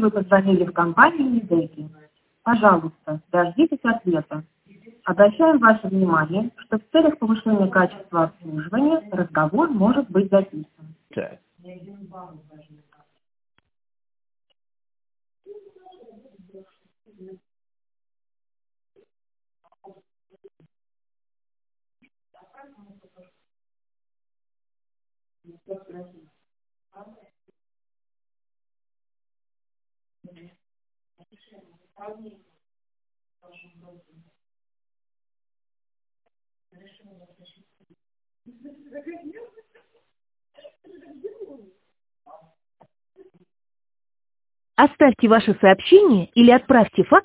вы позвонили в компанию «Медеки». Пожалуйста, дождитесь ответа. Обращаем ваше внимание, что в целях повышения качества обслуживания разговор может быть записан. Так. Оставьте ваше сообщение или отправьте факс